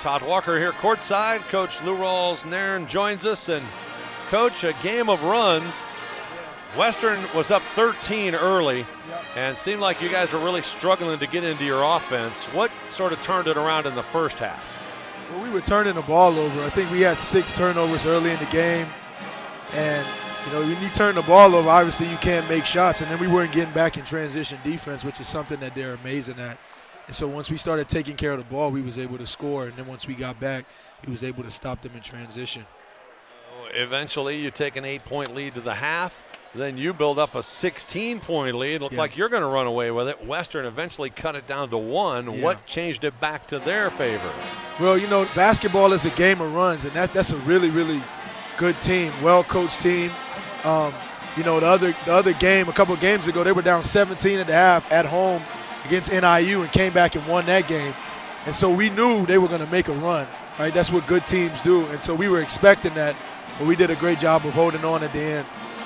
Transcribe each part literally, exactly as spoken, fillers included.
Todd Walker here courtside. Coach Lou Rawls-Nairn joins us. And, Coach, a game of runs. Western was up thirteen early, and seemed like you guys were really struggling to get into your offense. What sort of turned it around in the first half? Well, we were turning the ball over. I think we had six turnovers early in the game. And, you know, when you turn the ball over, obviously you can't make shots. And then we weren't getting back in transition defense, which is something that they're amazing at. And so once we started taking care of the ball, we was able to score. And then once we got back, we was able to stop them in transition. Eventually, you take an eight-point lead to the half. Then you build up a sixteen-point lead. It looked Yeah. like you're going to run away with it. Western eventually cut it down to one. Yeah. What changed it back to their favor? Well, you know, basketball is a game of runs, and that's that's a really, really good team, well-coached team. Um, you know, the other the other game, a couple of games ago, they were down seventeen at the half at home against N I U and came back and won that game. And so we knew they were going to make a run, right? That's what good teams do. And so we were expecting that, but we did a great job of holding on at the end.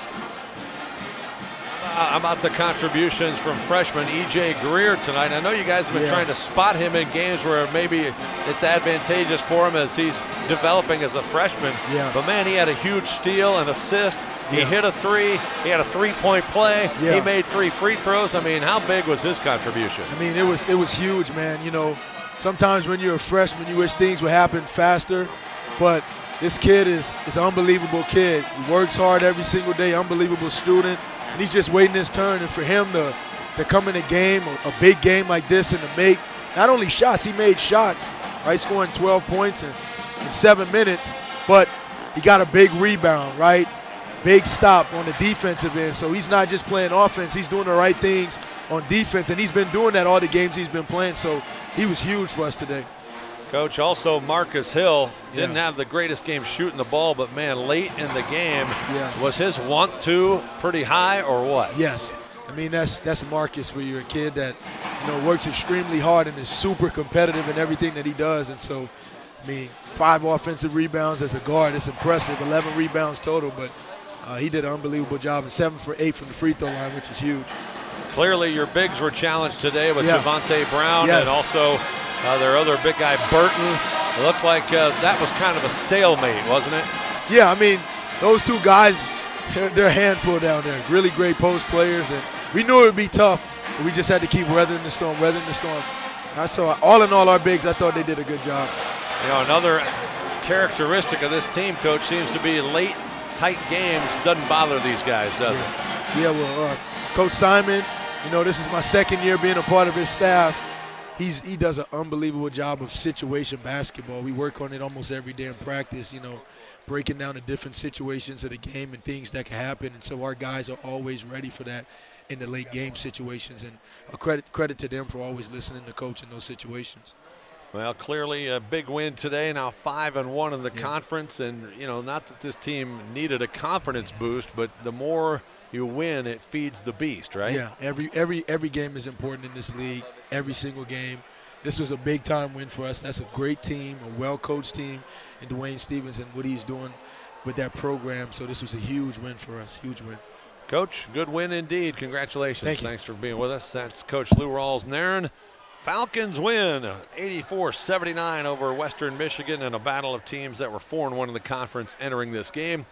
Uh, about the contributions from freshman E J Greer tonight. I know you guys have been Yeah. trying to spot him in games where maybe it's advantageous for him as he's developing as a freshman. Yeah. But, man, he had a huge steal and assist. He Yeah. hit a three. He had a three-point play. Yeah. He made three free throws. I mean, how big was his contribution? I mean, it was it was huge, man. You know, sometimes when you're a freshman, you wish things would happen faster. But this kid is is an unbelievable kid. He works hard every single day, unbelievable student. And he's just waiting his turn. And for him to, to come in a game, a, a big game like this, and to make not only shots, he made shots, right? Scoring twelve points in, in seven minutes. But he got a big rebound, right? Big stop on the defensive end. So he's not just playing offense. He's doing the right things on defense. And he's been doing that all the games he's been playing. So he was huge for us today. Coach, also Marcus Hill didn't Yeah. have the greatest game shooting the ball, but, man, late in the game, Yeah. was his want-to pretty high or what? Yes. I mean, that's that's Marcus for you, a kid that, you know, works extremely hard and is super competitive in everything that he does. And so, I mean, five offensive rebounds as a guard, it's impressive. eleven rebounds total, but uh, he did an unbelievable job. And seven for eight from the free throw line, which is huge. Clearly your bigs were challenged today with Yeah. Javonte Brown Yes. and also uh, their other big guy, Burton. It looked like uh, that was kind of a stalemate, wasn't it? Yeah, I mean, those two guys, they're, they're a handful down there. Really great post players, and we knew it would be tough, but we just had to keep weathering the storm, weathering the storm. I saw, all in all, our bigs, I thought they did a good job. You know, another characteristic of this team, Coach, seems to be late, tight games doesn't bother these guys, does it? Yeah, well, uh, Coach Simon, you know, this is my second year being a part of his staff. He's he does an unbelievable job of situation basketball. We work on it almost every day in practice, you know, breaking down the different situations of the game and things that can happen. And so our guys are always ready for that in the late game situations. And a credit credit to them for always listening to coach in those situations. Well, clearly a big win today, now five and one in the Yeah. conference. And, you know, not that this team needed a confidence boost, but the more you win, it feeds the beast, right? Yeah, every every every game is important in this league. Every single game. This was a big time win for us. That's a great team, a well coached team, and Dwayne Stevens and what he's doing with that program. So this was a huge win for us. Huge win. Coach, good win indeed. Congratulations. Thank you. Thanks for being with us. That's Coach Lou Rawls-Nairn. Falcons win eighty-four seventy-nine over Western Michigan in a battle of teams that were four and one in the conference entering this game.